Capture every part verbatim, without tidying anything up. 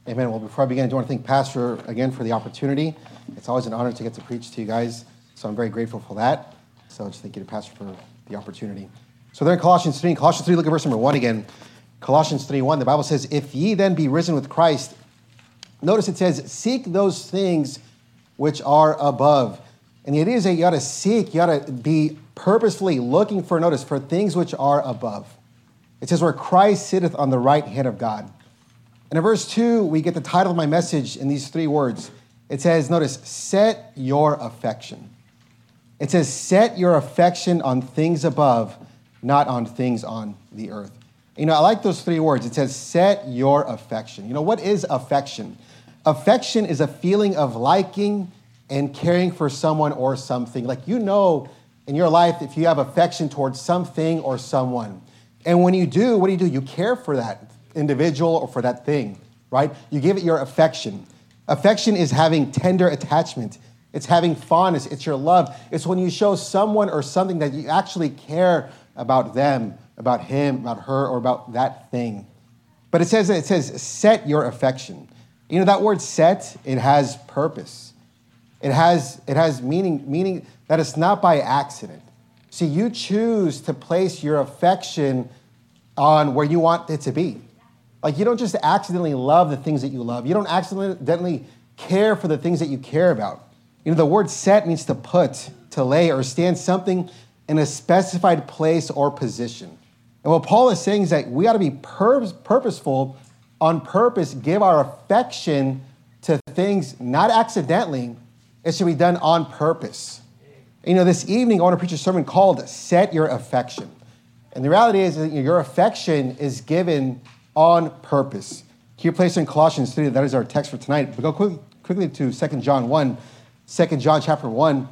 Amen. Well, before I begin, I do want to thank Pastor again for the opportunity. It's always an honor to get to preach to you guys, so I'm very grateful for that. So just thank you to Pastor for the opportunity. So there in Colossians three, Colossians three, look at verse number one again. Colossians three one, the Bible says, if ye then be risen with Christ, notice it says, seek those things which are above. And the idea is that you ought to seek, you ought to be purposefully looking for, notice, for things which are above. It says, where Christ sitteth on the right hand of God. And in verse two, we get the title of my message in these three words. It says, notice, set your affection. It says, set your affection on things above, not on things on the earth. You know, I like those three words. It says, set your affection. You know, what is affection? Affection is a feeling of liking and caring for someone or something. Like, you know in your life if you have affection towards something or someone. And when you do, what do you do? You care for that individual or for that thing, right? You give it your affection. Affection is having tender attachment. It's having fondness. It's your love. It's when you show someone or something that you actually care about them, about him, about her, or about that thing. But it says, it says, set your affection. You know, that word set, it has purpose. It has, it has meaning, meaning that it's not by accident. See, you choose to place your affection on where you want it to be. Like, you don't just accidentally love the things that you love. You don't accidentally care for the things that you care about. You know, the word set means to put, to lay, or stand something in a specified place or position. And what Paul is saying is that we ought to be pur- purposeful, on purpose, give our affection to things not accidentally. It should be done on purpose. You know, this evening, I want to preach a sermon called Set Your Affection. And the reality is that your affection is given on purpose. Here placed in Colossians three, that is our text for tonight. But go quickly, quickly to Second John one, Second John chapter one.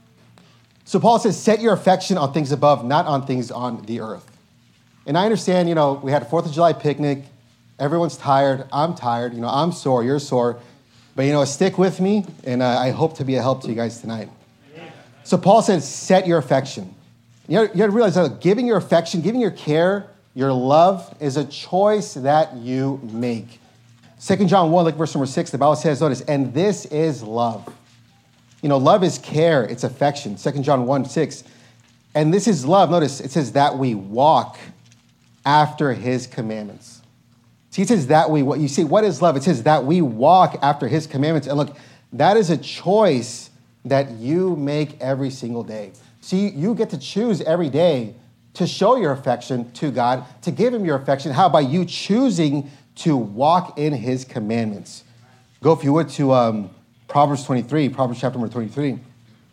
So Paul says, set your affection on things above, not on things on the earth. And I understand, you know, we had a fourth of July picnic. Everyone's tired. I'm tired. You know, I'm sore. You're sore. But, you know, stick with me, and uh, I hope to be a help to you guys tonight. So Paul says, set your affection. You have to realize that giving your affection, giving your care, your love is a choice that you make. Second John one, like verse number six, the Bible says, notice, and this is love. You know, love is care, it's affection. Second John one, six. And this is love. Notice, it says that we walk after his commandments. See, it says that we, what you see, what is love? It says that we walk after his commandments. And look, that is a choice that you make every single day. See, you get to choose every day to show your affection to God, to give him your affection. How? By you choosing to walk in his commandments. Go, if you would, to um, Proverbs twenty-three, Proverbs chapter number twenty-three. And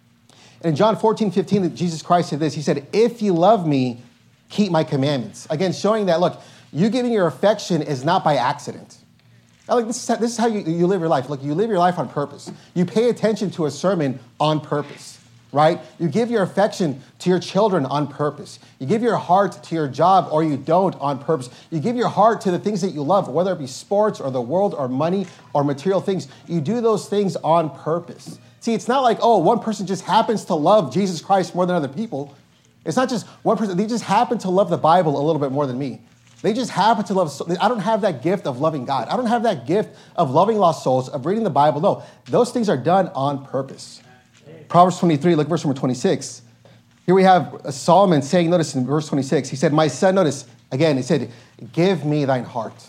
in John fourteen, fifteen, Jesus Christ said this. He said, if you love me, keep my commandments. Again, showing that, look, you giving your affection is not by accident. Now, like, this is how, this is how you, you live your life. Look, you live your life on purpose. You pay attention to a sermon on purpose. Right? You give your affection to your children on purpose. You give your heart to your job, or you don't, on purpose. You give your heart to the things that you love, whether it be sports or the world or money or material things. You do those things on purpose. See, it's not like, oh, one person just happens to love Jesus Christ more than other people. It's not just one person. They just happen to love the Bible a little bit more than me. They just happen to love. I don't have that gift of loving God. I don't have that gift of loving lost souls, of reading the Bible. No, those things are done on purpose. Proverbs twenty-three, look verse number twenty-six. Here we have Solomon saying, notice in verse twenty-six, he said, my son, notice, again, he said, give me thine heart.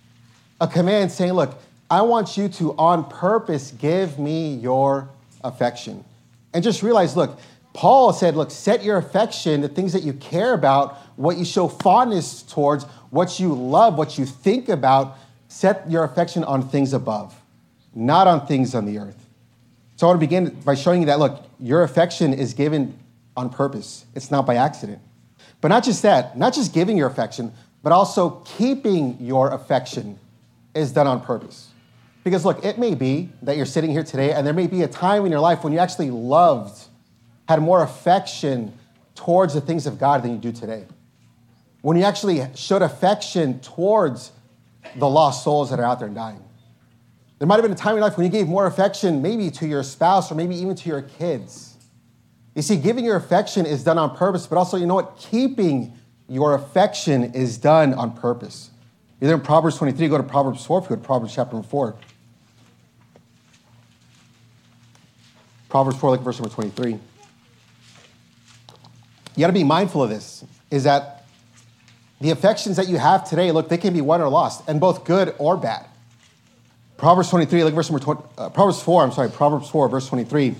A command saying, look, I want you to, on purpose, give me your affection. And just realize, look, Paul said, look, set your affection, the things that you care about, what you show fondness towards, what you love, what you think about, set your affection on things above, not on things on the earth. So I want to begin by showing you that, look, your affection is given on purpose. It's not by accident. But not just that, not just giving your affection, but also keeping your affection is done on purpose. Because look, it may be that you're sitting here today and there may be a time in your life when you actually loved, had more affection towards the things of God than you do today. When you actually showed affection towards the lost souls that are out there and dying. There might have been a time in your life when you gave more affection maybe to your spouse or maybe even to your kids. You see, giving your affection is done on purpose, but also, you know what? Keeping your affection is done on purpose. You're there in Proverbs twenty-three, go to Proverbs four, if you go to Proverbs chapter number four. Proverbs four, look at verse number twenty-three. You got to be mindful of this, is that the affections that you have today, look, they can be won or lost, and both good or bad. Proverbs twenty-three, look at verse number twenty, uh, Proverbs four, I'm sorry, Proverbs four, verse twenty-three.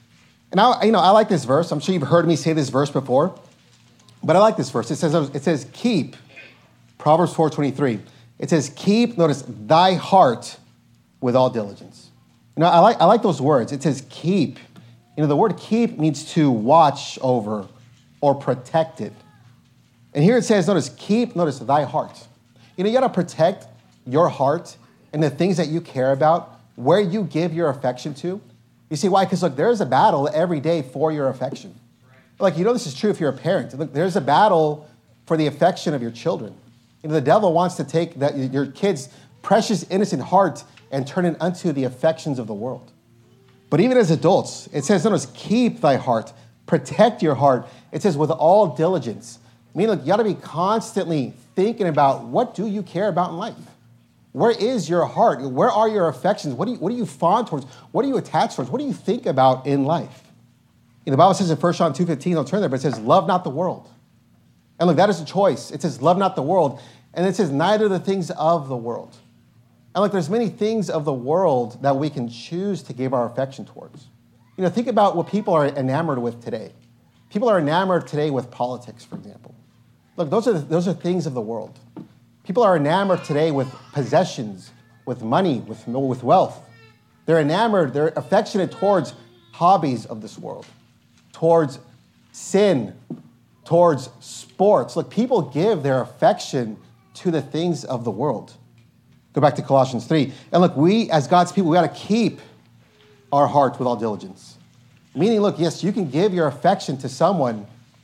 And I, you know, I like this verse. I'm sure you've heard me say this verse before, but I like this verse. It says, it says, keep, Proverbs four twenty-three. It says, keep, notice, thy heart with all diligence. You know, I like, I like those words. It says, keep. You know, the word keep means to watch over or protect it. And here it says, notice, keep, notice, thy heart. You know, you got to protect your heart and the things that you care about, where you give your affection to. You see why? Because, look, there's a battle every day for your affection. Like, you know this is true if you're a parent. Look, there's a battle for the affection of your children. You know, the devil wants to take that your kid's precious, innocent heart and turn it unto the affections of the world. But even as adults, it says, notice, keep thy heart, protect your heart. It says, with all diligence. I mean, look, you got to be constantly thinking about, what do you care about in life? Where is your heart? Where are your affections? What do you, what are you fond towards? What are you attached towards? What do you think about in life? You know, the Bible says in First John two fifteen, I'll turn there, but it says, love not the world. And look, that is a choice. It says, love not the world. And it says, neither the things of the world. And look, there's many things of the world that we can choose to give our affection towards. You know, think about what people are enamored with today. People are enamored today with politics, for example. Look, those are, those are things of the world. People are enamored today with possessions, with money, with, with wealth. They're enamored, they're affectionate towards hobbies of this world, towards sin, towards sports. Look, people give their affection to the things of the world. Go back to Colossians three. And look, we as God's people, we got to keep our heart with all diligence. Meaning, look, yes, you can give your affection to someone,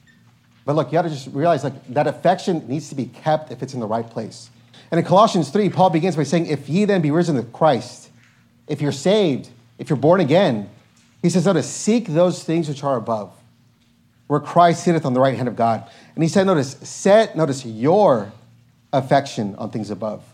but look, you got to just realize like that affection needs to be kept if it's in the right place. And in Colossians three, Paul begins by saying, if ye then be risen with Christ, if you're saved, if you're born again, he says, notice, seek those things which are above, where Christ sitteth on the right hand of God. And he said, notice, set, notice, your affection on things above,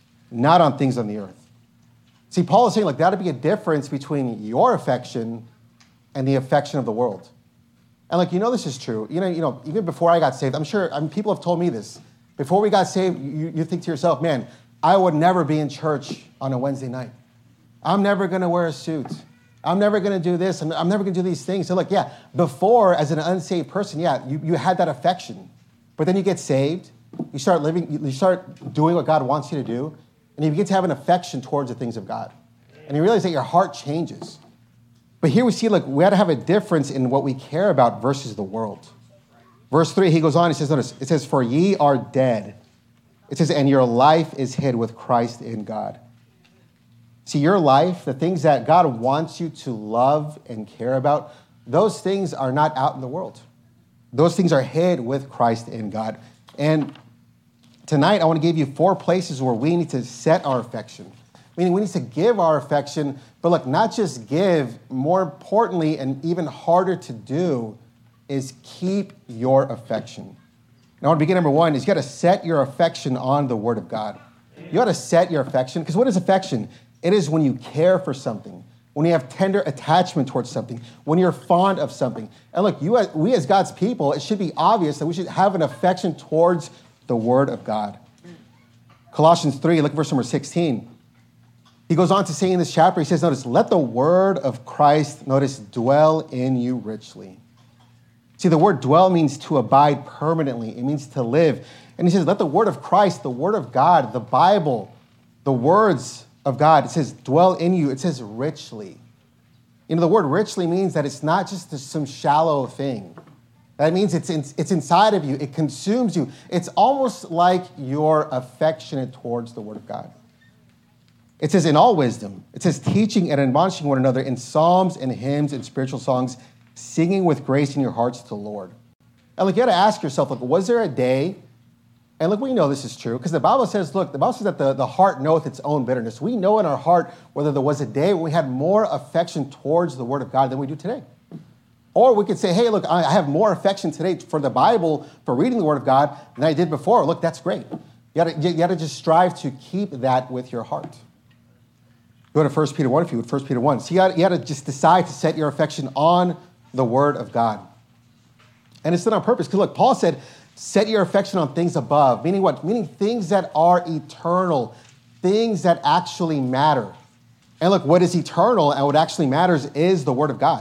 not on things on the earth. See, Paul is saying, like, that'd be a difference between your affection and the affection of the world. And like, you know, this is true. You know, you know, even before I got saved, I'm sure I mean, people have told me this. Before we got saved, you, you think to yourself, man, I would never be in church on a Wednesday night. I'm never going to wear a suit. I'm never going to do this. I'm, I'm never going to do these things. So like, yeah, before as an unsaved person, yeah, you, you had that affection. But then you get saved. You start living, you start doing what God wants you to do. And you begin to have an affection towards the things of God. And you realize that your heart changes. But here we see, look, we had to have a difference in what we care about versus the world. Verse three, he goes on, he says, notice, it says, for ye are dead. It says, and your life is hid with Christ in God. See, your life, the things that God wants you to love and care about, those things are not out in the world. Those things are hid with Christ in God. And tonight, I want to give you four places where we need to set our affection. Meaning we need to give our affection, but look, not just give, more importantly, and even harder to do, is keep your affection. And I want to begin number one, is you got to set your affection on the Word of God. You got to set your affection, because what is affection? It is when you care for something, when you have tender attachment towards something, when you're fond of something. And look, you, as, we as God's people, it should be obvious that we should have an affection towards the Word of God. Colossians three, look at verse number sixteen. He goes on to say in this chapter, he says, notice, let the word of Christ, notice, dwell in you richly. See, the word dwell means to abide permanently. It means to live. And he says, let the word of Christ, the word of God, the Bible, the words of God, it says, dwell in you. It says richly. You know, the word richly means that it's not just some shallow thing. That means it's, in, it's inside of you. It consumes you. It's almost like you're affectionate towards the word of God. It says, in all wisdom. It says, teaching and admonishing one another in psalms and hymns and spiritual songs, singing with grace in your hearts to the Lord. And look, you got to ask yourself, look, was there a day, and look, we know this is true, because the Bible says, look, the Bible says that the, the heart knoweth its own bitterness. We know in our heart whether there was a day when we had more affection towards the word of God than we do today. Or we could say, hey, look, I have more affection today for the Bible, for reading the word of God, than I did before. Look, that's great. You gotta, you gotta just strive to keep that with your heart. Go to First Peter one if you would, First Peter one. So you gotta, you gotta just decide to set your affection on the Word of God. And it's done on purpose. Because look, Paul said, set your affection on things above. Meaning what? Meaning things that are eternal. Things that actually matter. And look, what is eternal and what actually matters is the Word of God.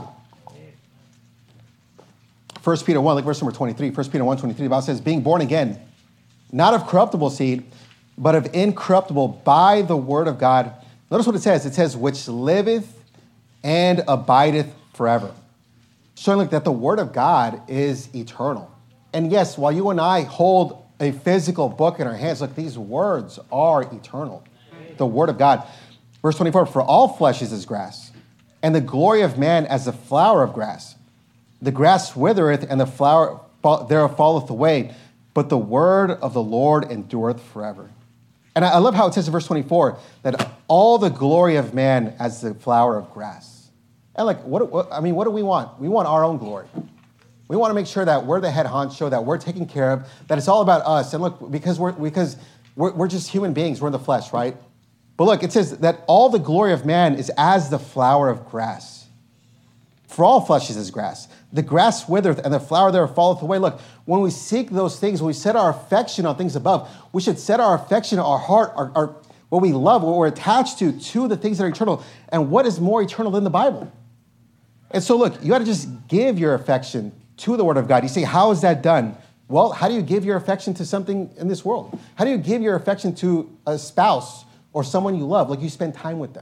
First Peter one, like verse number twenty-three. First Peter one, twenty-three, the Bible says, being born again, not of corruptible seed, but of incorruptible by the Word of God. Notice what it says. It says, which liveth and abideth forever. Showing look, that the Word of God is eternal. And yes, while you and I hold a physical book in our hands, look, these words are eternal. The Word of God. Verse twenty-four, for all flesh is as grass, and the glory of man as the flower of grass. The grass withereth, and the flower thereof falleth away, but the word of the Lord endureth forever. And I love how it says in verse twenty-four that all the glory of man as the flower of grass. And like, what, what I mean, what do we want? We want our own glory. We want to make sure that we're the head honcho, that we're taken care of, that it's all about us. And look, because we're because we're, we're just human beings, we're in the flesh, right? But look, it says that all the glory of man is as the flower of grass. For all flesh is as grass. The grass withereth, and the flower thereof falleth away. Look, when we seek those things, when we set our affection on things above, we should set our affection, our heart, our, our what we love, what we're attached to, to the things that are eternal. And what is more eternal than the Bible? And so look, you got to just give your affection to the Word of God. You say, how is that done? Well, how do you give your affection to something in this world? How do you give your affection to a spouse or someone you love? Like, you spend time with them.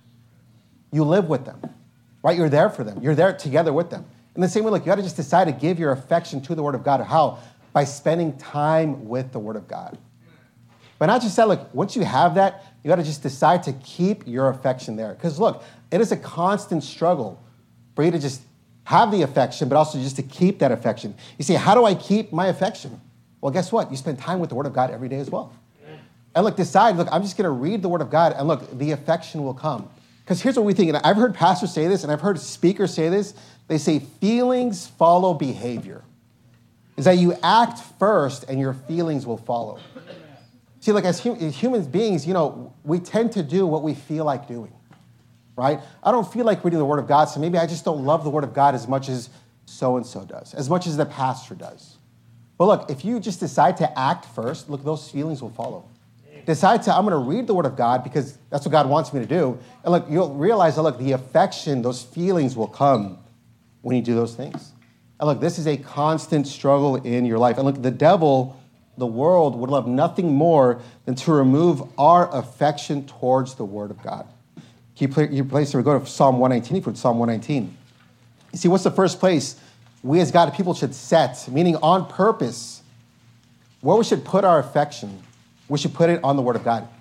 You live with them, right? You're there for them. You're there together with them. In the same way, like, you got to just decide to give your affection to the Word of God. How? By spending time with the Word of God. But not just that, like, once you have that, you got to just decide to keep your affection there. Because look, it is a constant struggle for you to just have the affection, but also just to keep that affection. You say, how do I keep my affection? Well, guess what? You spend time with the Word of God every day as well. And look, decide, look, I'm just going to read the Word of God, and look, the affection will come. Because here's what we think, and I've heard pastors say this, and I've heard speakers say this. They say feelings follow behavior. Is that you act first, and your feelings will follow. See, like as, hum- as human beings, you know, we tend to do what we feel like doing, right? I don't feel like reading the Word of God, so maybe I just don't love the Word of God as much as so-and-so does, as much as the pastor does. But look, if you just decide to act first, look, those feelings will follow. Decide to, I'm going to read the Word of God because that's what God wants me to do. And look, you'll realize that, look, the affection, those feelings will come when you do those things. And look, this is a constant struggle in your life. And look, the devil, the world, would love nothing more than to remove our affection towards the Word of God. Can you, play, you place or go to Psalm one nineteen, if you Psalm one nineteen. You see, what's the first place we as God people should set, meaning on purpose, where we should put our affection? We should put it on the Word of God.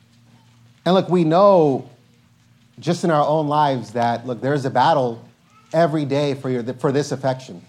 And look, we know just in our own lives that, look, there's a battle every day for your for this affection.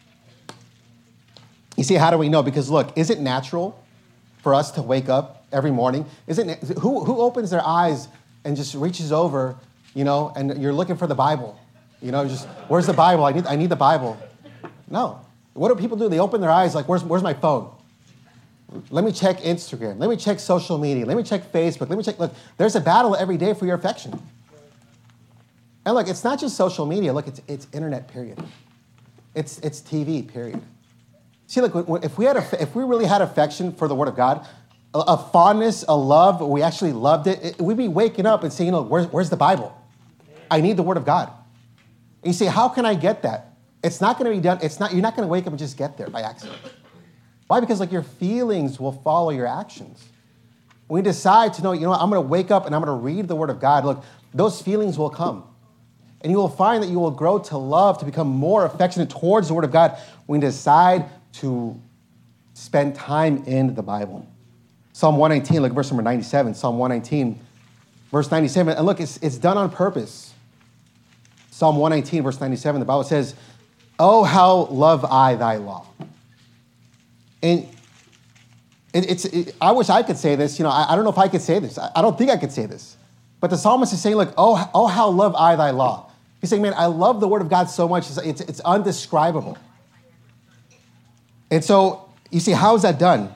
You see, how do we know? Because look, is it natural for us to wake up every morning? Is it who who opens their eyes and just reaches over, you know, and you're looking for the Bible? You know, just where's the Bible? I need I need the Bible. No. What do people do? They open their eyes like, where's where's my phone? Let me check Instagram. Let me check social media. Let me check Facebook. Let me check. Look, there's a battle every day for your affection. And look, it's not just social media. Look, it's it's internet. Period. It's it's T V. Period. See, look, if we had a, if we really had affection for the Word of God, a, a fondness, a love, we actually loved it, it, we'd be waking up and saying, you know, where's where's the Bible? I need the Word of God. And you say, how can I get that? It's not going to be done. It's not. You're not going to wake up and just get there by accident. Why? Because like your feelings will follow your actions. When you decide to know, you know what, I'm going to wake up and I'm going to read the Word of God, look, those feelings will come. And you will find that you will grow to love, to become more affectionate towards the Word of God when you decide to spend time in the Bible. Psalm one nineteen, look, verse number ninety-seven. Psalm one nineteen, verse ninety-seven. And look, it's, it's done on purpose. Psalm one nineteen, verse ninety-seven, the Bible says, oh, how love I thy law. And it, it's, it, I wish I could say this. You know, I, I don't know if I could say this. I, I don't think I could say this. But the psalmist is saying, like, oh, oh, how love I thy law. He's saying, man, I love the Word of God so much. It's, it's, it's undescribable. And so, you see, how is that done?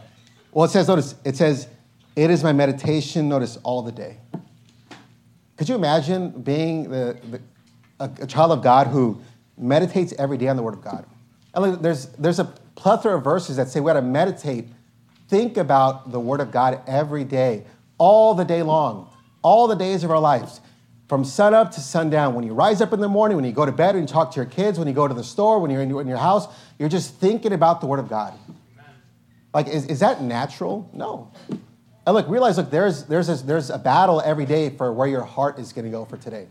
Well, it says, notice, it says, it is my meditation, notice, all the day. Could you imagine being the, the a, a child of God who meditates every day on the Word of God? And look, there's, there's a plethora of verses that say we got to meditate, think about the Word of God every day, all the day long, all the days of our lives, from sunup to sundown. When you rise up in the morning, when you go to bed, when you talk to your kids, when you go to the store, when you're in your, in your house, you're just thinking about the Word of God. Like, is, is that natural? No. And look, realize, look, there's, there's, a, there's a battle every day for where your heart is going to go for today.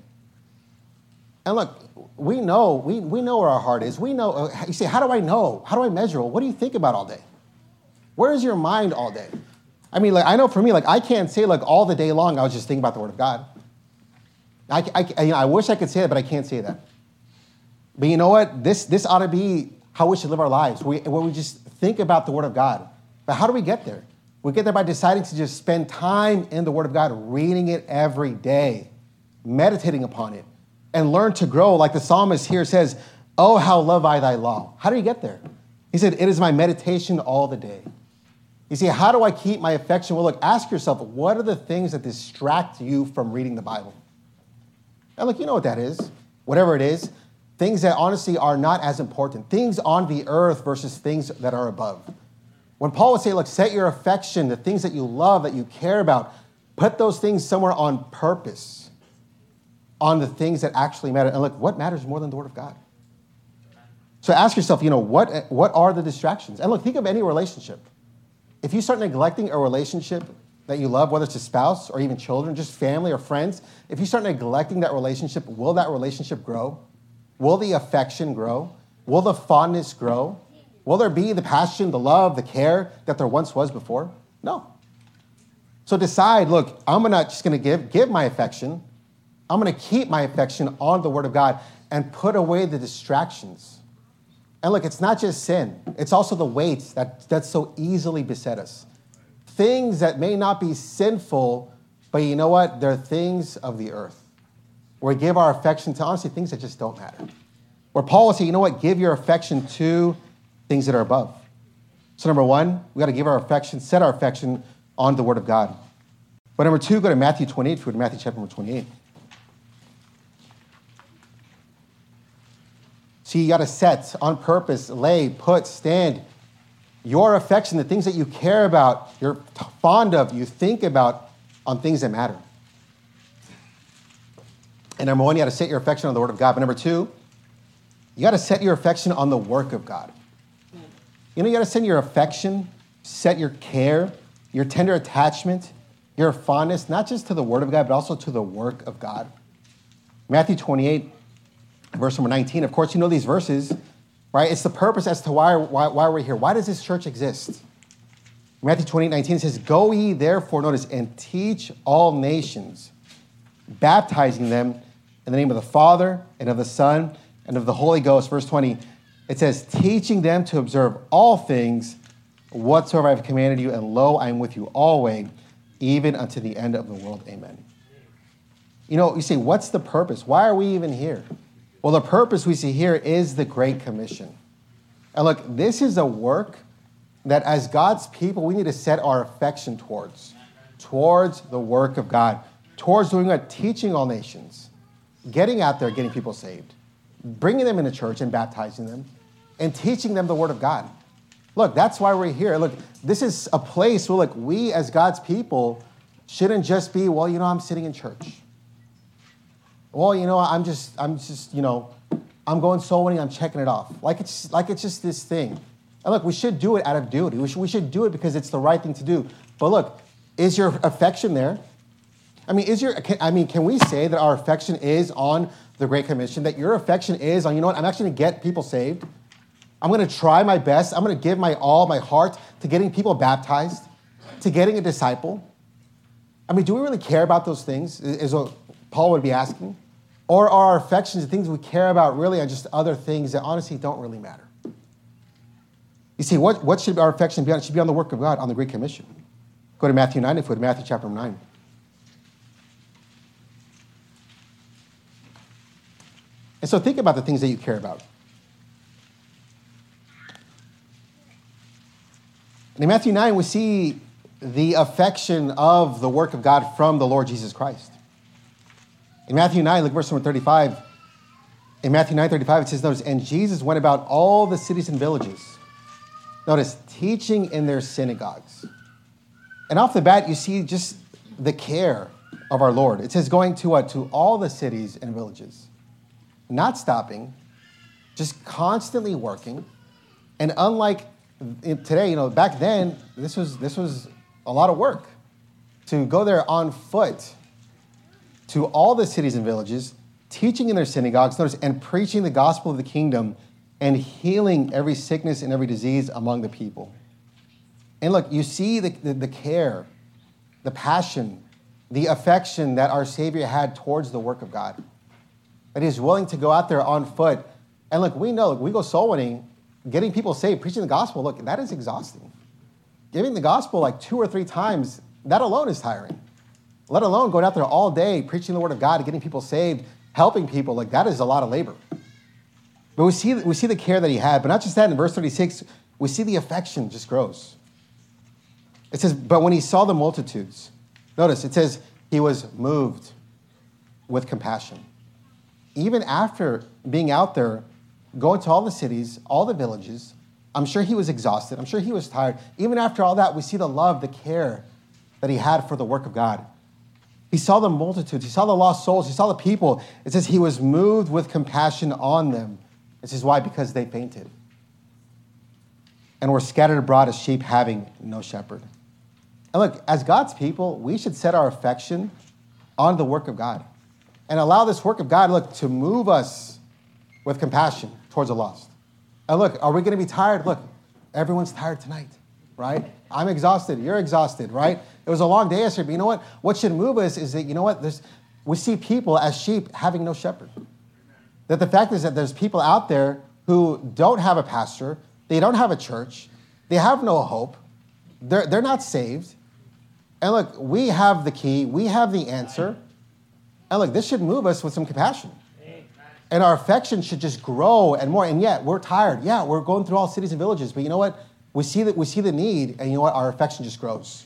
And look, we know, we, we know where our heart is. We know, uh, you say, how do I know? How do I measure? Well, what do you think about all day? Where is your mind all day? I mean, like, I know for me, like, I can't say, like, all the day long I was just thinking about the Word of God. I, I, you know, I wish I could say that, but I can't say that. But you know what? This, this ought to be how we should live our lives, we, where we just think about the Word of God. But how do we get there? We get there by deciding to just spend time in the Word of God, reading it every day, meditating upon it, and learn to grow. Like the psalmist here says, oh, how love I thy law. How do you get there? He said, it is my meditation all the day. You see, how do I keep my affection? Well, look, ask yourself, what are the things that distract you from reading the Bible? And look, you know what that is. Whatever it is, things that honestly are not as important. Things on the earth versus things that are above. When Paul would say, look, set your affection, the things that you love, that you care about, put those things somewhere on purpose, on the things that actually matter. And look, what matters more than the Word of God? So ask yourself, you know, what, what are the distractions? And look, think of any relationship. If you start neglecting a relationship that you love, whether it's a spouse or even children, just family or friends, if you start neglecting that relationship, will that relationship grow? Will the affection grow? Will the fondness grow? Will there be the passion, the love, the care that there once was before? No. So decide, look, I'm not just going to give, give my affection. I'm going to keep my affection on the Word of God and put away the distractions. And look, it's not just sin. It's also the weights that, that so easily beset us. Things that may not be sinful, but you know what? They're things of the earth. Where we give our affection to, honestly, things that just don't matter. Where Paul will say, you know what? Give your affection to things that are above. So number one, we got to give our affection, set our affection on the Word of God. But number two, go to Matthew twenty-eight, if you go to Matthew chapter number twenty-eight. See, you got to set, on purpose, lay, put, stand your affection, the things that you care about, you're fond of, you think about on things that matter. And number one, you got to set your affection on the Word of God. But number two, you got to set your affection on the work of God. You know, you got to set your affection, set your care, your tender attachment, your fondness, not just to the Word of God, but also to the work of God. Matthew twenty-eight, verse number nineteen. Of course, you know these verses, right? It's the purpose as to why, why, why we're here. Why does this church exist? Matthew twenty-eight, nineteen says, go ye therefore, notice, and teach all nations, baptizing them in the name of the Father and of the Son and of the Holy Ghost. Verse twenty, it says, teaching them to observe all things whatsoever I have commanded you, and lo, I am with you always, even unto the end of the world. Amen. You know, you say, what's the purpose? Why are we even here? Well, the purpose we see here is the Great Commission. And look, this is a work that as God's people, we need to set our affection towards, towards the work of God, towards doing what? Teaching all nations, getting out there, getting people saved, bringing them into church and baptizing them, and teaching them the Word of God. Look, that's why we're here. Look, this is a place where, like, we as God's people shouldn't just be, well, you know, I'm sitting in church. Well, you know, I'm just, I'm just, you know, I'm going soul winning, I'm checking it off. Like it's, like it's just this thing. And look, we should do it out of duty. We should, we should do it because it's the right thing to do. But look, is your affection there? I mean, is your, I mean, can we say that our affection is on the Great Commission, that your affection is on, you know what, I'm actually going to get people saved. I'm going to try my best. I'm going to give my all, my heart to getting people baptized, to getting a disciple. I mean, do we really care about those things, is what Paul would be asking? Or are our affections, the things we care about, really are just other things that honestly don't really matter? You see, what, what should our affection be on? It should be on the work of God, on the Great Commission. Go to Matthew nine, if we go to Matthew chapter nine. And so think about the things that you care about. In Matthew nine, we see the affection of the work of God from the Lord Jesus Christ. In Matthew nine, look at verse number thirty-five. In Matthew nine thirty-five, it says, notice, and Jesus went about all the cities and villages. Notice, teaching in their synagogues. And off the bat, you see just the care of our Lord. It says going to what? To all the cities and villages. Not stopping, just constantly working. And unlike today, you know, back then, this was this was a lot of work. To go there on foot to all the cities and villages, teaching in their synagogues, notice, and preaching the gospel of the kingdom and healing every sickness and every disease among the people. And look, you see the, the, the care, the passion, the affection that our Savior had towards the work of God. That he's willing to go out there on foot. And look, we know, look, we go soul winning, getting people saved, preaching the gospel. Look, that is exhausting. Giving the gospel like two or three times, that alone is tiring. Let alone going out there all day, preaching the word of God, getting people saved, helping people. Like, that is a lot of labor. But we see, we see the care that he had. But not just that, in verse thirty-six, we see the affection just grows. It says, but when he saw the multitudes, notice, it says he was moved with compassion. Even after being out there, going to all the cities, all the villages, I'm sure he was exhausted. I'm sure he was tired. Even after all that, we see the love, the care that he had for the work of God. He saw the multitudes. He saw the lost souls. He saw the people. It says he was moved with compassion on them. This is why, because they fainted and were scattered abroad as sheep having no shepherd. And look, as God's people, we should set our affection on the work of God and allow this work of God, look, to move us with compassion towards the lost. And look, are we going to be tired? Look, everyone's tired tonight, right? I'm exhausted. You're exhausted, right? It was a long day yesterday, but you know what? What should move us is that, you know what? There's, we see people as sheep having no shepherd. That the fact is that there's people out there who don't have a pastor. They don't have a church. They have no hope. They're, they're not saved. And look, we have the key. We have the answer. And look, this should move us with some compassion. And our affection should just grow and more. And yet, we're tired. Yeah, we're going through all cities and villages. But you know what? We see that we see the need, and you know what? Our affection just grows.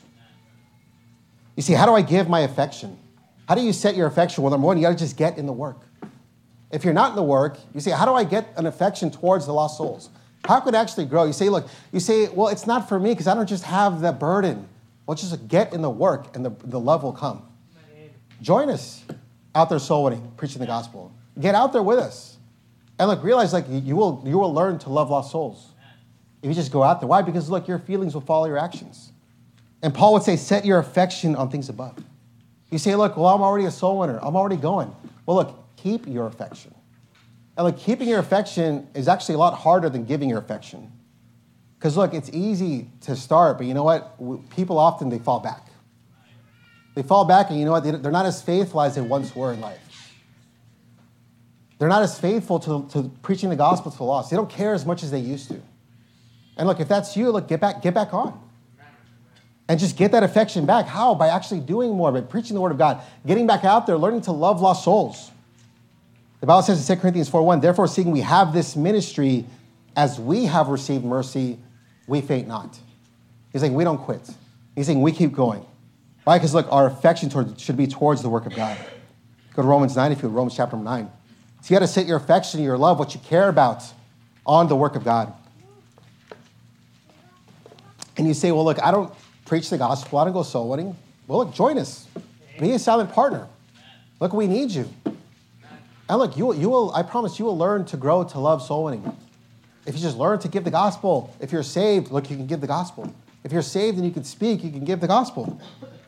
You see, how do I give my affection? How do you set your affection? Well, number one, you got to just get in the work. If you're not in the work, you say, how do I get an affection towards the lost souls? How could it actually grow? You say, look, you say, well, it's not for me because I don't just have the burden. Well, just get in the work, and the, the love will come. Join us out there soul winning, preaching the gospel. Get out there with us. And look, realize like you will you will learn to love lost souls. If you just go out there. Why? Because look, your feelings will follow your actions. And Paul would say, set your affection on things above. You say, look, well, I'm already a soul winner. I'm already going. Well, look, keep your affection. And look, keeping your affection is actually a lot harder than giving your affection. Because look, it's easy to start, but you know what? People often, they fall back. They fall back, and you know what? They're not as faithful as they once were in life. They're not as faithful to, to preaching the gospel to the lost. They don't care as much as they used to. And look, if that's you, look, get back, get back on. And just get that affection back. How? By actually doing more, by preaching the word of God, getting back out there, learning to love lost souls. The Bible says in Second Corinthians four one, therefore, seeing we have this ministry, as we have received mercy, we faint not. He's saying we don't quit. He's saying we keep going. Why? Because look, our affection toward, should be towards the work of God. Go to Romans nine if you would, Romans chapter nine. So you got to set your affection, your love, what you care about on the work of God. And you say, well, look, I don't preach the gospel. I don't go soul winning. Well, look, join us. Be a silent partner. Look, we need you. And look, you, you will, I promise you will learn to grow to love soul winning. If you just learn to give the gospel, if you're saved, look, you can give the gospel. If you're saved and you can speak, you can give the gospel.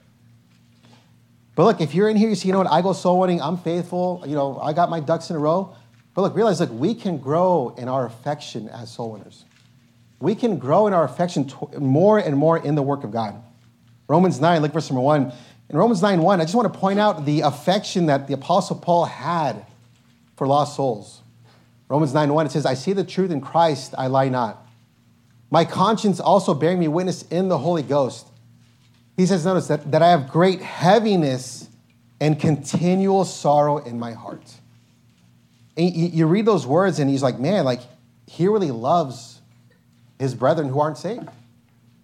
But look, if you're in here, you see, you know what, I go soul winning, I'm faithful, you know, I got my ducks in a row. But look, realize, look, we can grow in our affection as soul winners. We can grow in our affection to- more and more in the work of God. Romans nine, look verse number one. In Romans nine one, I just want to point out the affection that the Apostle Paul had for lost souls. Romans nine one, it says, I see the truth in Christ, I lie not. My conscience also bearing me witness in the Holy Ghost. He says, notice that, that I have great heaviness and continual sorrow in my heart. And you, you read those words and he's like, man, like he really loves his brethren who aren't saved.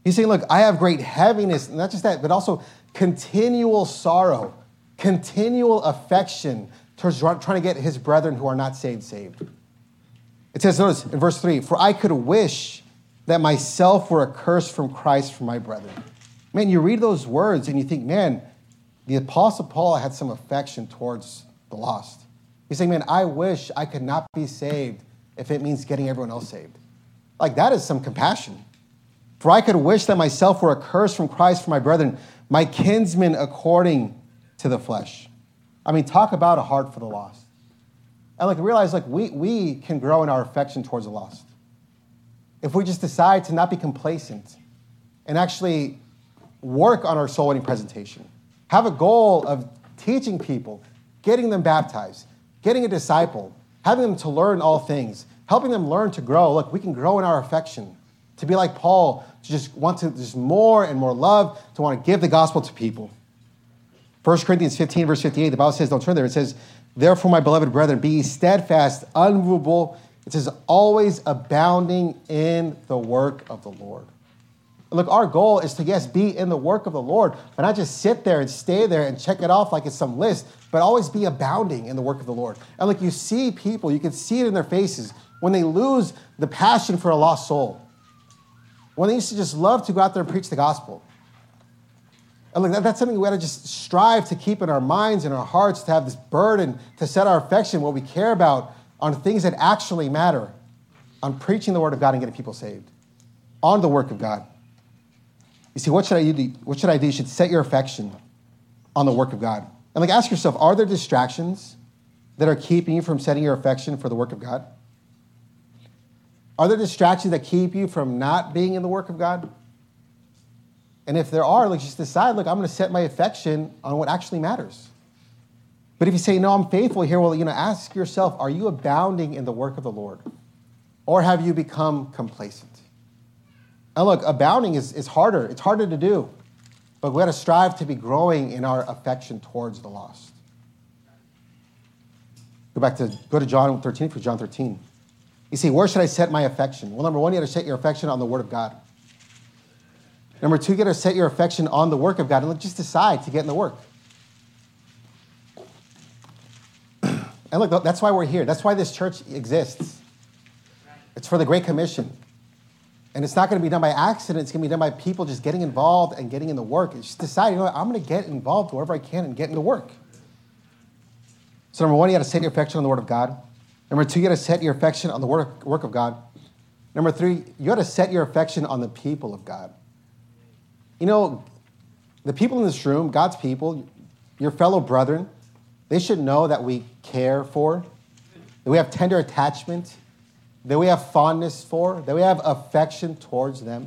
He's saying, look, I have great heaviness, not just that, but also continual sorrow, continual affection towards trying to get his brethren who are not saved, saved. It says, notice in verse three, for I could wish that myself were accursed from Christ for my brethren. Man, you read those words and you think, man, the Apostle Paul had some affection towards the lost. He's saying, man, I wish I could not be saved if it means getting everyone else saved. Like, that is some compassion. For I could wish that myself were accursed from Christ for my brethren, my kinsmen according to the flesh. I mean, talk about a heart for the lost. And like realize, like we we can grow in our affection towards the lost. If we just decide to not be complacent and actually work on our soul winning presentation, have a goal of teaching people, getting them baptized, getting a disciple, having them to learn all things, helping them learn to grow. Look, we can grow in our affection to be like Paul, to just want to just more and more love, to want to give the gospel to people. First Corinthians fifteen, verse fifty-eight, the Bible says, don't turn there, it says, therefore, my beloved brethren, be ye steadfast, unmovable. It says, always abounding in the work of the Lord. Look, our goal is to, yes, be in the work of the Lord, but not just sit there and stay there and check it off like it's some list, but always be abounding in the work of the Lord. And like you see people, you can see it in their faces when they lose the passion for a lost soul. When they used to just love to go out there and preach the gospel. And look, that, that's something we got to just strive to keep in our minds and our hearts, to have this burden, to set our affection, what we care about, on things that actually matter, on preaching the word of God and getting people saved, on the work of God. You see, what should I do? What should I do? You should set your affection on the work of God. And like, ask yourself, are there distractions that are keeping you from setting your affection for the work of God? Are there distractions that keep you from not being in the work of God? And if there are, like, just decide, look, I'm going to set my affection on what actually matters. But if you say, no, I'm faithful here, well, you know, ask yourself, are you abounding in the work of the Lord? Or have you become complacent? And look, abounding is, is harder. It's harder to do. But we got to strive to be growing in our affection towards the lost. Go back to, go to John thirteen, for John thirteen. You see, where should I set my affection? Well, number one, you got to set your affection on the word of God. Number two, you got to set your affection on the work of God. And look, just decide to get in the work. And look, that's why we're here. That's why this church exists. It's for the Great Commission. And it's not going to be done by accident. It's going to be done by people just getting involved and getting in the work. It's just decide, you know what, I'm going to get involved wherever I can and get into work. So number one, you got to set your affection on the word of God. Number two, you got to set your affection on the work, work of God. Number three, you got to set your affection on the people of God. You know, the people in this room, God's people, your fellow brethren, they should know that we care for, that we have tender attachment, that we have fondness for, that we have affection towards them.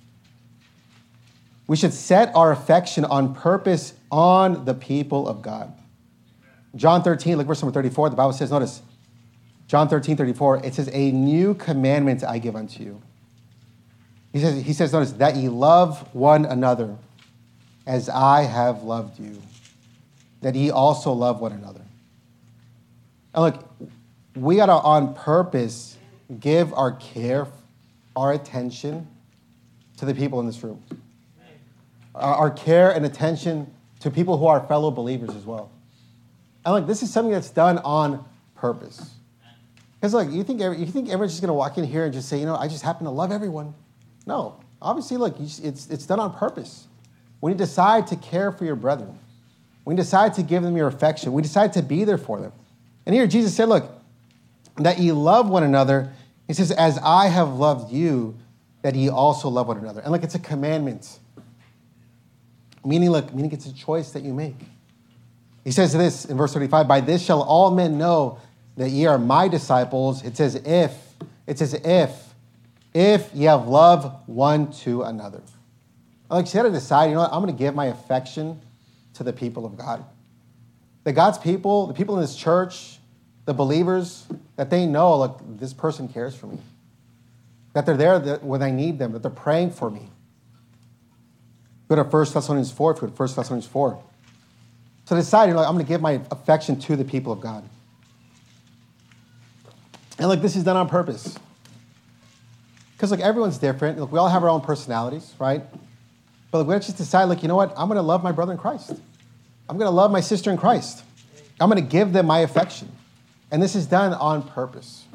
We should set our affection on purpose on the people of God. John thirteen, look verse number thirty-four, the Bible says, notice, John thirteen, thirty-four, it says, a new commandment I give unto you. He says, he says, notice, that ye love one another as I have loved you, that ye also love one another. And look, we got to, on purpose, give our care, our attention to the people in this room. Our care and attention to people who are fellow believers as well. And look, this is something that's done on purpose. Because look, you think, every, you think everyone's just going to walk in here and just say, you know, I just happen to love everyone. No. Obviously, look, it's, it's done on purpose. When you decide to care for your brethren, when you decide to give them your affection, we decide to be there for them. And here Jesus said, look, that ye love one another. He says, as I have loved you, that ye also love one another. And look, it's a commandment. Meaning, look, meaning it's a choice that you make. He says this in verse thirty-five, by this shall all men know that ye are my disciples. It says if, it says if, if ye have love one to another. Like you had to decide, you know what, I'm going to give my affection to the people of God. That God's people, the people in this church, the believers, that they know, look, this person cares for me. That they're there when I need them, that they're praying for me. Go to First Thessalonians four, if you go to First Thessalonians four. So decide, you know, I'm going to give my affection to the people of God. And look, this is done on purpose. Because, like, everyone's different. Look, we all have our own personalities, right? But look, we just decide, like, you know what? I'm going to love my brother in Christ. I'm going to love my sister in Christ. I'm going to give them my affection. And this is done on purpose.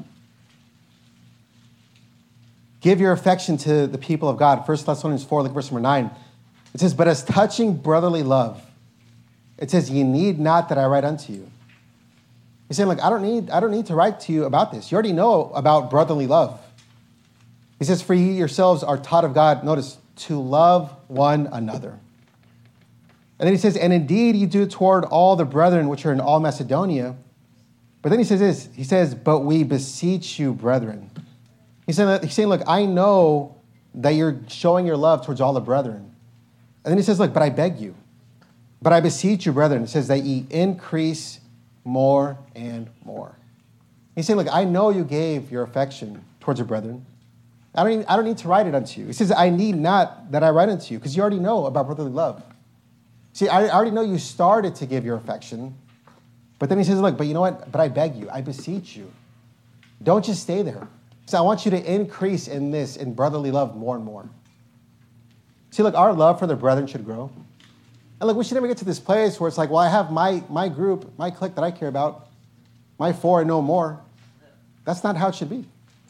Give your affection to the people of God. First Thessalonians four, look at verse number nine. It says, but as touching brotherly love, it says, ye need not that I write unto you. He's saying, like, I don't need, I don't need to write to you about this. You already know about brotherly love. He says, for ye yourselves are taught of God, notice, to love one another. And then he says, and indeed you do toward all the brethren which are in all Macedonia. But then he says this, he says, but we beseech you, brethren. He's saying, he's saying, look, I know that you're showing your love towards all the brethren. And then he says, look, but I beg you, but I beseech you, brethren. It says that ye increase more and more. He's saying, look, I know you gave your affection towards your brethren. I don't, even, I don't need to write it unto you. He says, I need not that I write unto you, because you already know about brotherly love. See, I already know you started to give your affection, but then he says, look, but you know what? But I beg you, I beseech you. Don't just stay there. So I want you to increase in this, in brotherly love more and more. See, look, our love for the brethren should grow. And look, we should never get to this place where it's like, well, I have my, my group, my clique that I care about, my four and no more. That's not how it should be.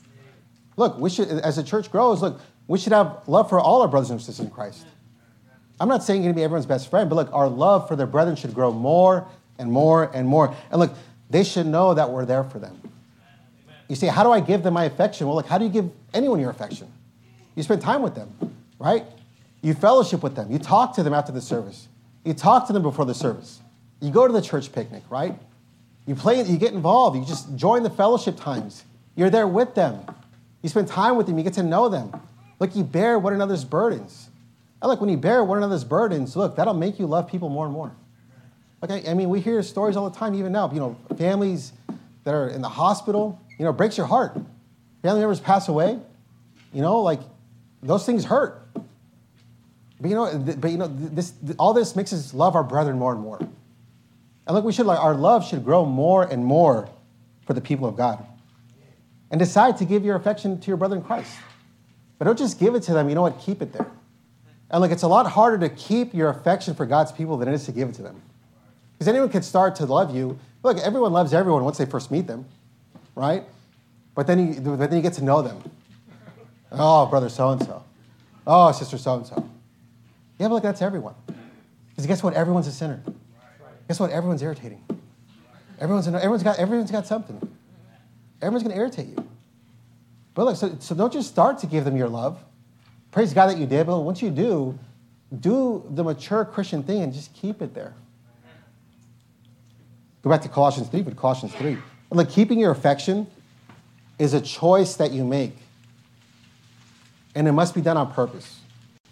Look, we should, as the church grows, look, we should have love for all our brothers and sisters in Christ. I'm not saying you're going to be everyone's best friend, but look, our love for their brethren should grow more and more and more. And look, they should know that we're there for them. You say, how do I give them my affection? Well, look, how do you give anyone your affection? You spend time with them, right? You fellowship with them. You talk to them after the service. You talk to them before the service. You go to the church picnic, right? You play, you get involved. You just join the fellowship times. You're there with them. You spend time with them. You get to know them. Look, you bear one another's burdens. And look, when you bear one another's burdens, look, that'll make you love people more and more. Okay, I mean, we hear stories all the time, even now. You know, families that are in the hospital, you know, it breaks your heart. Family members pass away. You know, like, those things hurt. But you know, but you know, this all this makes us love our brethren more and more. And look, we should like our love should grow more and more for the people of God. And decide to give your affection to your brother in Christ. But don't just give it to them. You know what? Keep it there. And look, it's a lot harder to keep your affection for God's people than it is to give it to them. Because anyone can start to love you. Look, everyone loves everyone once they first meet them, right? But then you, but then you get to know them. Oh, brother so-and-so. Oh, sister so-and-so. Yeah, but look, that's everyone. Because guess what? Everyone's a sinner. Guess what? Everyone's irritating. Everyone's, everyone's, got, everyone's got something. Everyone's going to irritate you. But look, so, so don't just start to give them your love. Praise God that you did, but once you do, do the mature Christian thing and just keep it there. Go back to Colossians three, but Colossians three. And like keeping your affection is a choice that you make. And it must be done on purpose.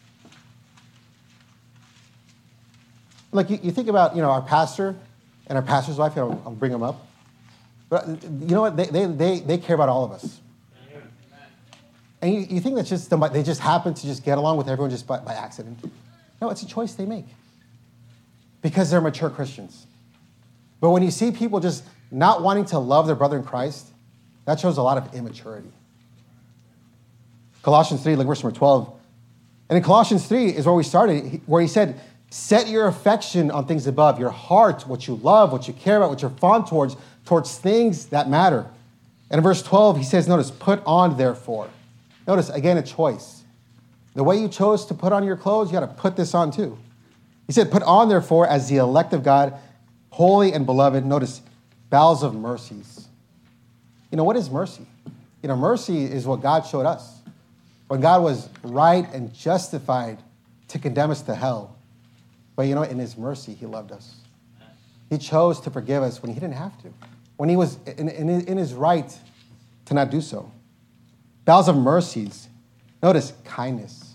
Like you, you think about, you know, our pastor and our pastor's wife, I'll, I'll bring them up. But you know what? They, they, they, they care about all of us. And you, you think that's just somebody, they just happen to just get along with everyone just by, by accident. No, it's a choice they make. Because they're mature Christians. But when you see people just not wanting to love their brother in Christ, that shows a lot of immaturity. Colossians three, like verse number twelve. And in Colossians three is where we started, where he said, set your affection on things above, your heart, what you love, what you care about, what you're fond towards, towards things that matter. And in verse twelve, he says, notice, put on therefore. Notice, again, a choice. The way you chose to put on your clothes, you got to put this on too. He said, put on therefore as the elect of God, holy and beloved, notice, bowels of mercies. You know, what is mercy? You know, mercy is what God showed us. When God was right and justified to condemn us to hell. But you know, in his mercy, he loved us. He chose to forgive us when he didn't have to. When he was in, in, in his right to not do so. Bowels of mercies. Notice, kindness.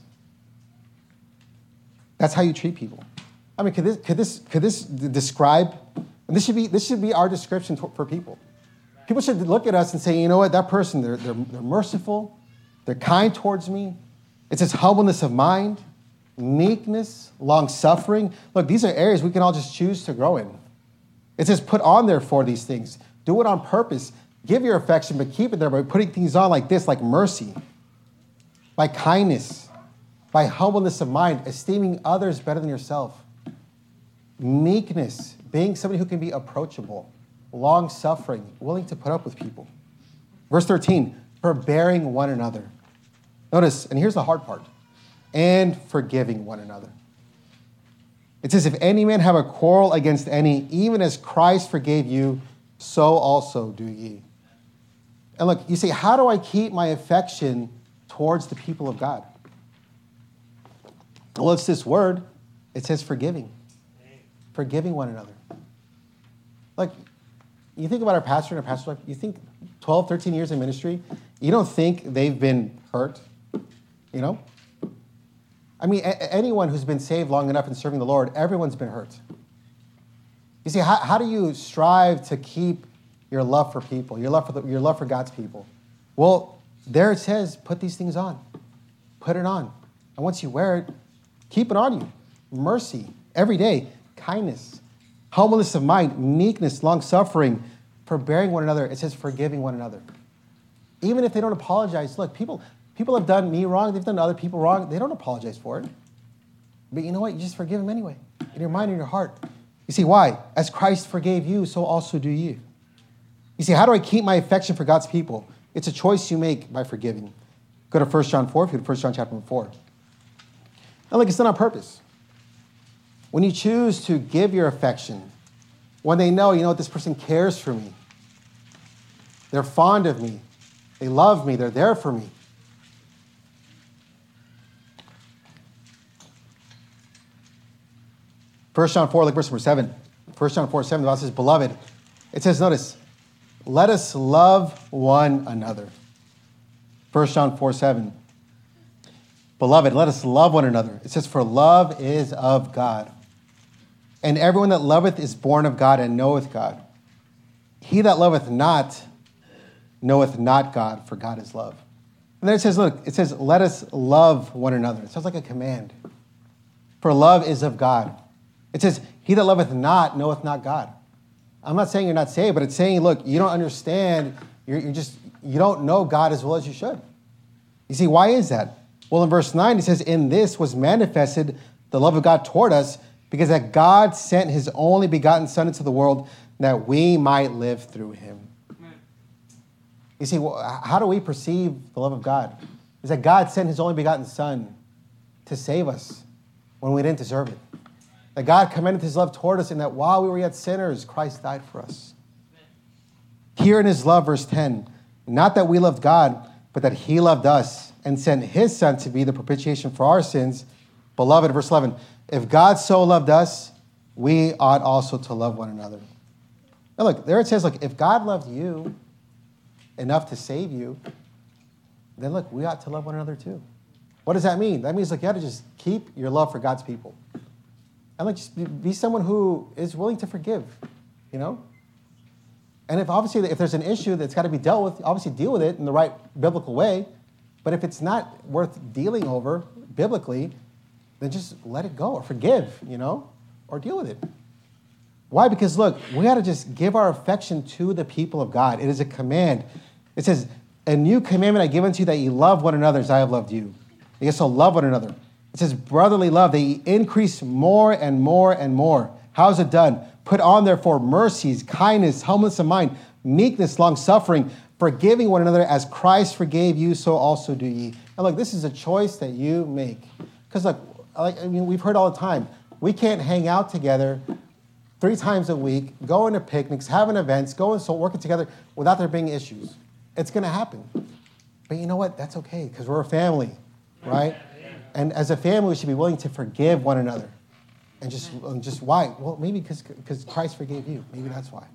That's how you treat people. I mean, could this, could this, could this describe, and this should be, this should be our description for people. People should look at us and say, you know what, that person, they're, they're, they're merciful, they're kind towards me. It's this humbleness of mind, meekness, long-suffering. Look, these are areas we can all just choose to grow in. It says put on there for these things. Do it on purpose. Give your affection, but keep it there by putting things on like this, like mercy. by kindness, by humbleness of mind, esteeming others better than yourself. Meekness, being somebody who can be approachable, long-suffering, willing to put up with people. Verse thirteen, forbearing one another. Notice, and here's the hard part, and forgiving one another. It says, if any man have a quarrel against any, even as Christ forgave you, so also do ye. And look, you say, how do I keep my affection towards the people of God? Well, it's this word. It says forgiving. Forgiving one another. Like, you think about our pastor and our pastor's wife, you think twelve, thirteen years in ministry, you don't think they've been hurt, you know? I mean, a- anyone who's been saved long enough in serving the Lord, everyone's been hurt. You see, how, how do you strive to keep your love for people, your love for the, your love for God's people? Well, there it says, put these things on. Put it on. And once you wear it, keep it on you. Mercy, every day, kindness, humbleness of mind, meekness, long-suffering, forbearing one another. It says forgiving one another. Even if they don't apologize, look, people, people have done me wrong, they've done other people wrong, they don't apologize for it. But you know what? You just forgive them anyway, in your mind and your heart. You see, why? As Christ forgave you, so also do you. You see, how do I keep my affection for God's people? It's a choice you make by forgiving. Go to First John four, if you go to First John chapter four. And look, it's done on purpose. When you choose to give your affection, when they know, you know what, this person cares for me, they're fond of me, they love me, they're there for me. First John four, look verse number seven. First John four, seven, the Bible says, beloved. It says, notice, let us love one another. First John four, seven. Beloved, let us love one another. It says, for love is of God. And everyone that loveth is born of God and knoweth God. He that loveth not knoweth not God, for God is love. And then it says, look, it says, let us love one another. It sounds like a command. For love is of God. It says, he that loveth not knoweth not God. I'm not saying you're not saved, but it's saying, look, you don't understand, you're, you're just, you don't know God as well as you should. You see, why is that? Well, in verse nine, it says, in this was manifested the love of God toward us, because that God sent his only begotten Son into the world that we might live through him. Amen. You see, well, how do we perceive the love of God? Is that God sent his only begotten Son to save us when we didn't deserve it. That God commended his love toward us in that while we were yet sinners, Christ died for us. Amen. Here in his love, verse ten, not that we loved God, but that he loved us and sent his Son to be the propitiation for our sins. Beloved, verse eleven, if God so loved us, we ought also to love one another. Now look, there it says, look, if God loved you enough to save you, then look, we ought to love one another too. What does that mean? That means, look, you have to just keep your love for God's people. And like, just be someone who is willing to forgive, you know? And if obviously, if there's an issue that's got to be dealt with, obviously deal with it in the right biblical way. But if it's not worth dealing over biblically, then just let it go or forgive, you know, or deal with it. Why? Because look, we got to just give our affection to the people of God. It is a command. It says, a new commandment I give unto you, that ye love one another as I have loved you. Ye also love one another. It says brotherly love, that ye increase more and more and more. How is it done? Put on, therefore, mercies, kindness, humbleness of mind, meekness, long-suffering, forgiving one another as Christ forgave you, so also do ye. And look, this is a choice that you make. Because look, like, I mean, we've heard all the time, we can't hang out together three times a week, going to picnics, having events, going so working together without there being issues. It's going to happen. But you know what? That's okay, because we're a family, right? And as a family, we should be willing to forgive one another. And just, and just why? Well, maybe because because Christ forgave you. Maybe that's why.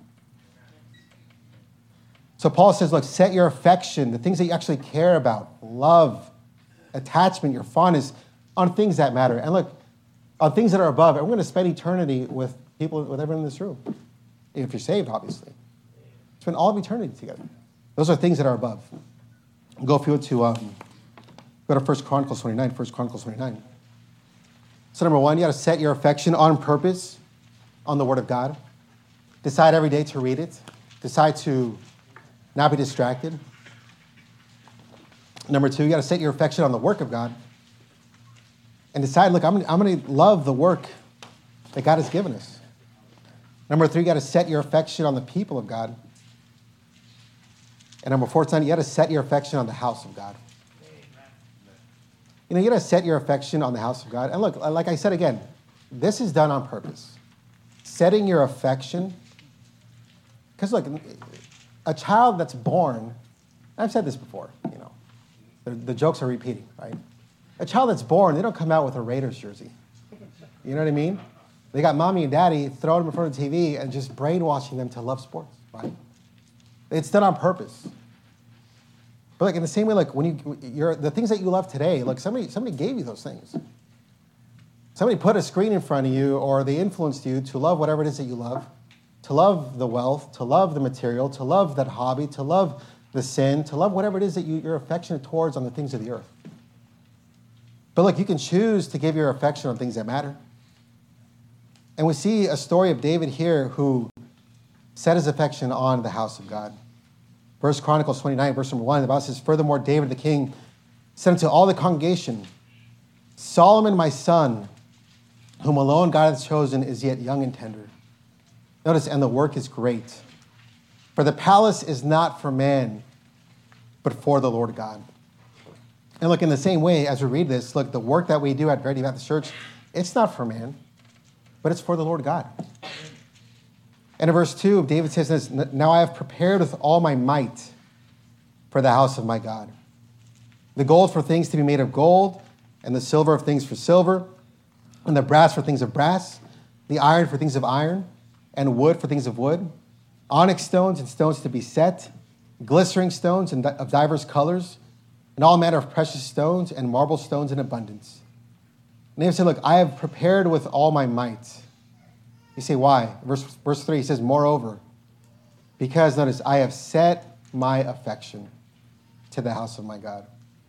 So Paul says, look, set your affection, the things that you actually care about, love, attachment, your fondness, on things that matter. And look, on things that are above. And we're going to spend eternity with people, with everyone in this room. If you're saved, obviously. Spend all of eternity together. Those are things that are above. Go if you would to, um, go to First Chronicles twenty-nine, First Chronicles twenty-nine. So number one, you got to set your affection on purpose on the Word of God. Decide every day to read it. Decide to not be distracted. Number two, you got to set your affection on the work of God and decide, look, I'm, I'm going to love the work that God has given us. Number three, you got to set your affection on the people of God. And number four, son, you got to set your affection on the house of God. You know, you got to set your affection on the house of God. And look, like I said again, this is done on purpose. Setting your affection, because look, a child that's born, I've said this before, you know, the, the jokes are repeating, right? A child that's born, they don't come out with a Raiders jersey. You know what I mean? They got mommy and daddy throwing them in front of the T V and just brainwashing them to love sports, right? It's done on purpose. But like in the same way, like when you, you're, the things that you love today, like somebody, somebody gave you those things. Somebody put a screen in front of you, or they influenced you to love whatever it is that you love, to love the wealth, to love the material, to love that hobby, to love the sin, to love whatever it is that you, you're affectionate towards on the things of the earth. But look, you can choose to give your affection on things that matter. And we see a story of David here who set his affection on the house of God. First Chronicles twenty-nine, verse number one, the Bible says, furthermore, David the king said unto all the congregation, Solomon my son, whom alone God hath chosen, is yet young and tender. Notice, and the work is great. For the palace is not for man, but for the Lord God. And look, in the same way, as we read this, look, the work that we do at Verity Baptist Church, it's not for man, but it's for the Lord God. And in verse two, David says this, now I have prepared with all my might for the house of my God. The gold for things to be made of gold, and the silver of things for silver, and the brass for things of brass, the iron for things of iron, and wood for things of wood, onyx stones and stones to be set, glistering stones and of divers colors, and all manner of precious stones and marble stones in abundance. And David said, look, I have prepared with all my might. You say, why? Verse, verse three, he says, moreover, because, notice, I have set my affection to the house of my God.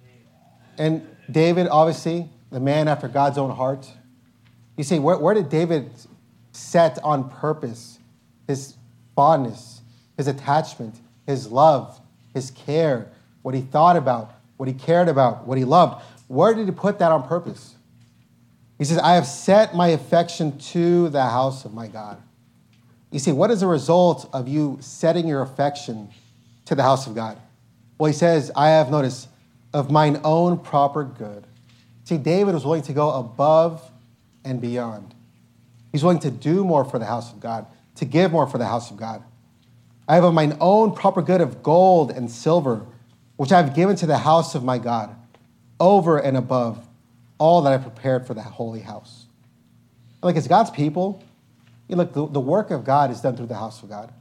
And David, obviously, the man after God's own heart. You say, where, where did David set on purpose his fondness, his attachment, his love, his care, what he thought about, what he cared about, what he loved? Where did he put that on purpose? He says, I have set my affection to the house of my God. You see, what is the result of you setting your affection to the house of God? Well, he says, I have noticed of mine own proper good. See, David was willing to go above and beyond. He's willing to do more for the house of God, to give more for the house of God. I have of mine own proper good of gold and silver, which I have given to the house of my God, over and above all that I prepared for the holy house. Like, as God's people, you look, the, the work of God is done through the house of God.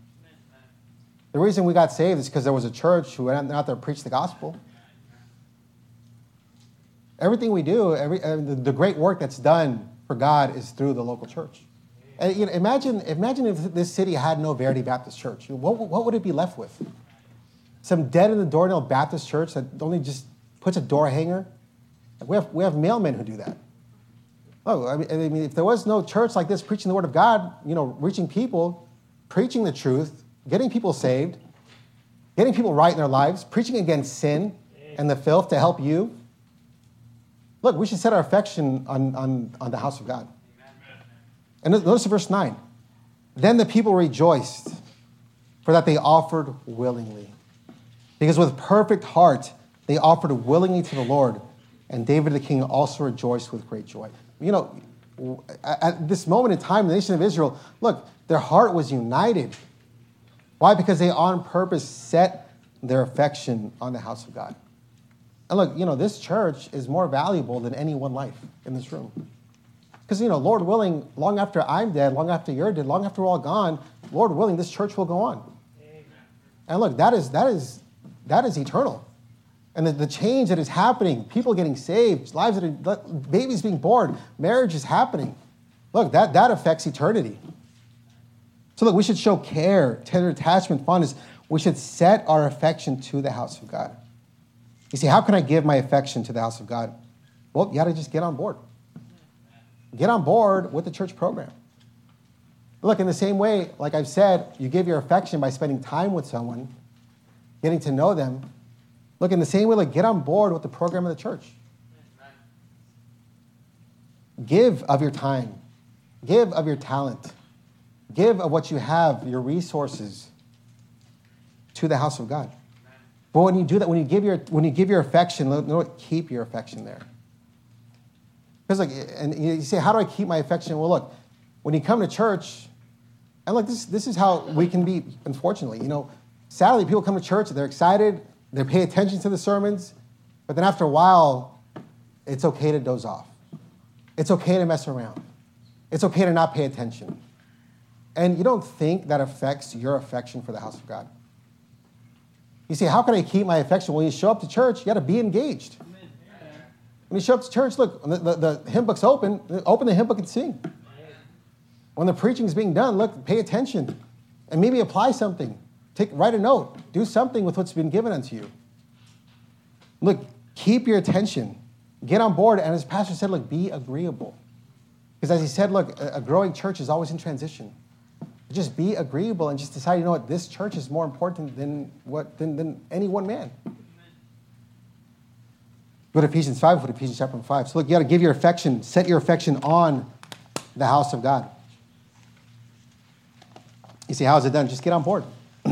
The reason we got saved is because there was a church who went out there and preached the gospel. Everything we do, every uh, the, the great work that's done for God is through the local church. And you know, imagine, imagine if this city had no Verity Baptist Church. What, what would it be left with? Some dead-in-the-doornail Baptist church that only just puts a door hanger? We have, we have mailmen who do that. Oh, I mean, I mean, if there was no church like this preaching the word of God, you know, reaching people, preaching the truth, getting people saved, getting people right in their lives, preaching against sin and the filth to help you. Look, we should set our affection on, on, on the house of God. And notice verse nine. Then the people rejoiced, for that they offered willingly. Because with perfect heart they offered willingly to the Lord, and David the king also rejoiced with great joy. You know, at this moment in time, the nation of Israel, look, their heart was united. Why? Because they on purpose set their affection on the house of God. And look, you know, this church is more valuable than any one life in this room. Because, you know, Lord willing, long after I'm dead, long after you're dead, long after we're all gone, Lord willing, this church will go on. Amen. And look, that is, that is, that is eternal. And the, the change that is happening, people getting saved, lives that are, babies being born, marriage is happening. Look, that, that affects eternity. So look, we should show care, tender attachment, fondness. We should set our affection to the house of God. You see, how can I give my affection to the house of God? Well, you got to just get on board. Get on board with the church program. Look, in the same way, like I've said, you give your affection by spending time with someone, getting to know them. Look, in the same way, like, get on board with the program of the church. Give of your time. Give of your talent. Give of what you have, your resources, to the house of God. But when you do that, when you give your when you give your affection, you know what? Keep your affection there. Because like, and you say, how do I keep my affection? Well, look, when you come to church, and look, this this is how we can be. Unfortunately, you know, sadly, people come to church, they're excited, they pay attention to the sermons, but then after a while, it's okay to doze off. It's okay to mess around. It's okay to not pay attention. And you don't think that affects your affection for the house of God. You say, how can I keep my affection? When you show up to church, you got to be engaged. Amen. When you show up to church, look, the, the, the hymn book's open. Open the hymn book and sing. Amen. When the preaching is being done, look, pay attention. And maybe apply something. Take, write a note. Do something with what's been given unto you. Look, keep your attention. Get on board. And as Pastor said, look, be agreeable. Because as he said, look, a, a growing church is always in transition. Just be agreeable and just decide, you know what, this church is more important than what than, than any one man. Amen. Go to Ephesians five, go to Ephesians chapter five. So look, you got to give your affection, set your affection on the house of God. You see, how is it done? Just get on board.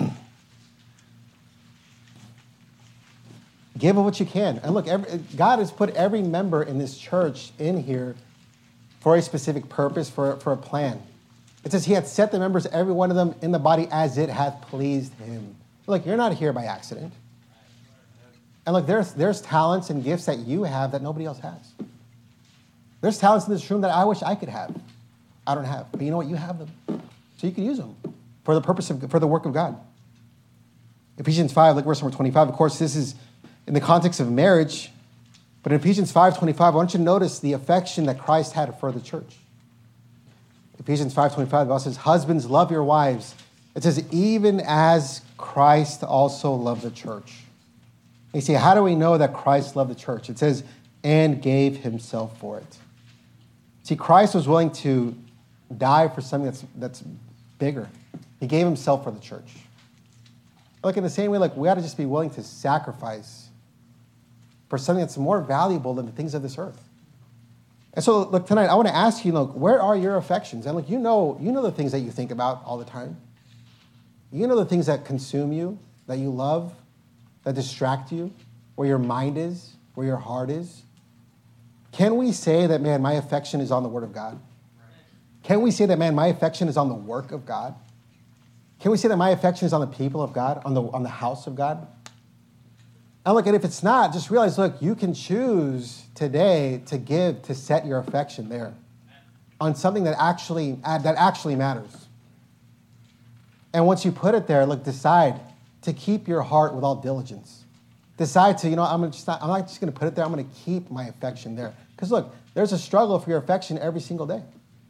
Give of what you can. And look, every, God has put every member in this church in here for a specific purpose, for, for a plan. It says he had set the members, every one of them, in the body as it hath pleased him. Look, you're not here by accident. And look, there's, there's talents and gifts that you have that nobody else has. There's talents in this room that I wish I could have. I don't have. But you know what? You have them. So you can use them for the purpose of, for the work of God. Ephesians five, look verse number twenty-five. Of course, this is in the context of marriage. But in Ephesians five twenty-five, I want you to notice the affection that Christ had for the church. Ephesians five twenty-five, the Bible says, husbands, love your wives. It says, even as Christ also loved the church. You see, how do we know that Christ loved the church? It says, and gave himself for it. See, Christ was willing to die for something that's, that's bigger. He gave himself for the church. Like in the same way, like we ought to just be willing to sacrifice for something that's more valuable than the things of this earth. And so, look, tonight, I want to ask you, look, where are your affections? And look, you know, you know the things that you think about all the time. You know the things that consume you, that you love, that distract you, where your mind is, where your heart is. Can we say that, man, my affection is on the Word of God? Can we say that, man, my affection is on the work of God? Can we say that my affection is on the people of God, on the, on the house of God? And look, and if it's not, just realize, look, you can choose today to give, to set your affection there on something that actually, that actually matters. And once you put it there, look, decide to keep your heart with all diligence. Decide to, you know, I'm just not, I'm not just going to put it there. I'm going to keep my affection there. Because look, there's a struggle for your affection every single day.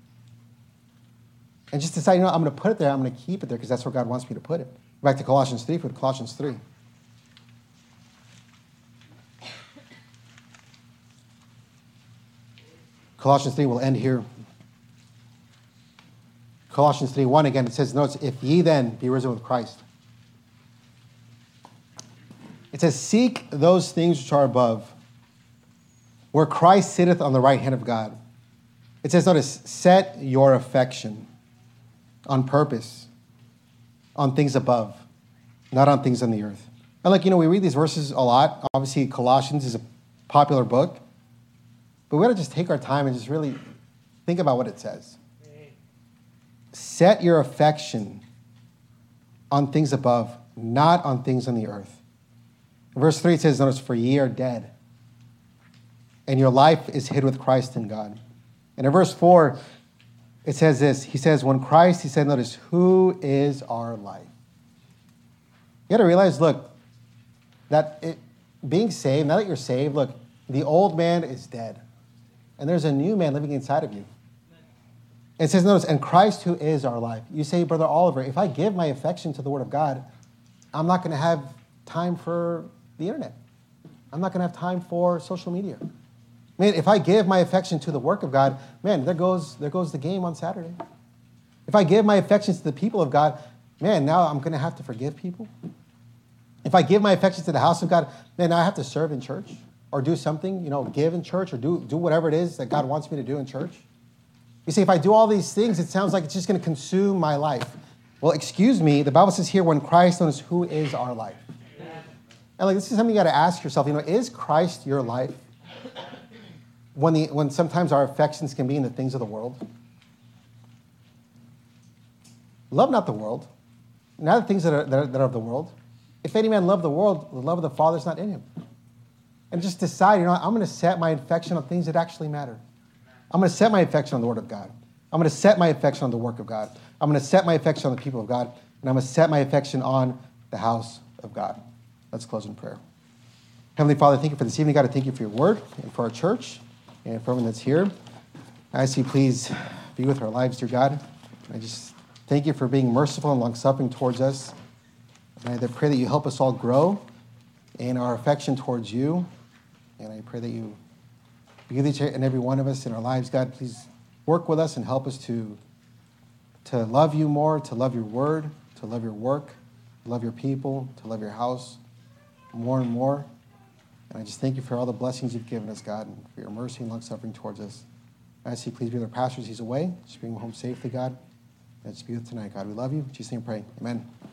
And just decide, you know, I'm going to put it there. I'm going to keep it there because that's where God wants me to put it. Back to Colossians three, put Colossians three. Colossians three will end here. Colossians three one again, it says, notice, if ye then be risen with Christ. It says, seek those things which are above, where Christ sitteth on the right hand of God. It says, notice, set your affection on purpose, on things above, not on things on the earth. And like, you know, we read these verses a lot. Obviously, Colossians is a popular book. But we got to just take our time and just really think about what it says. Set your affection on things above, not on things on the earth. In verse three, it says, notice, for ye are dead, and your life is hid with Christ in God. And in verse four, it says this. He says, when Christ, he said, notice, who is our life? You got to realize, look, that it, being saved, now that you're saved, look, the old man is dead. And there's a new man living inside of you. It says, notice, and Christ who is our life. You say, Brother Oliver, if I give my affection to the Word of God, I'm not going to have time for the internet. I'm not going to have time for social media. Man, if I give my affection to the work of God, man, there goes, there goes the game on Saturday. If I give my affections to the people of God, man, now I'm going to have to forgive people. If I give my affections to the house of God, then I have to serve in church or do something, you know, give in church or do, do whatever it is that God wants me to do in church. You see, if I do all these things, it sounds like it's just going to consume my life. Well, excuse me, the Bible says here, when Christ knows who is our life. And like, this is something you got to ask yourself, you know, is Christ your life? When, the, when sometimes our affections can be in the things of the world. Love not the world, not the things that are, that are, that are of the world. If any man love the world, the love of the Father is not in him. And just decide, you know, I'm going to set my affection on things that actually matter. I'm going to set my affection on the Word of God. I'm going to set my affection on the work of God. I'm going to set my affection on the people of God. And I'm going to set my affection on the house of God. Let's close in prayer. Heavenly Father, thank you for this evening. God, I thank you for your word and for our church and for everyone that's here. I ask you, please be with our lives, dear God. I just thank you for being merciful and long-suffering towards us. And I pray that you help us all grow in our affection towards you. And I pray that you be with each and every one of us in our lives. God, please work with us and help us to, to love you more, to love your word, to love your work, to love your people, to love your house more and more. And I just thank you for all the blessings you've given us, God, and for your mercy and long-suffering towards us. I ask you, please be with our pastors. He's away. Just bring him home safely, God. And just be with tonight, God. We love you. In Jesus' name we pray. Amen.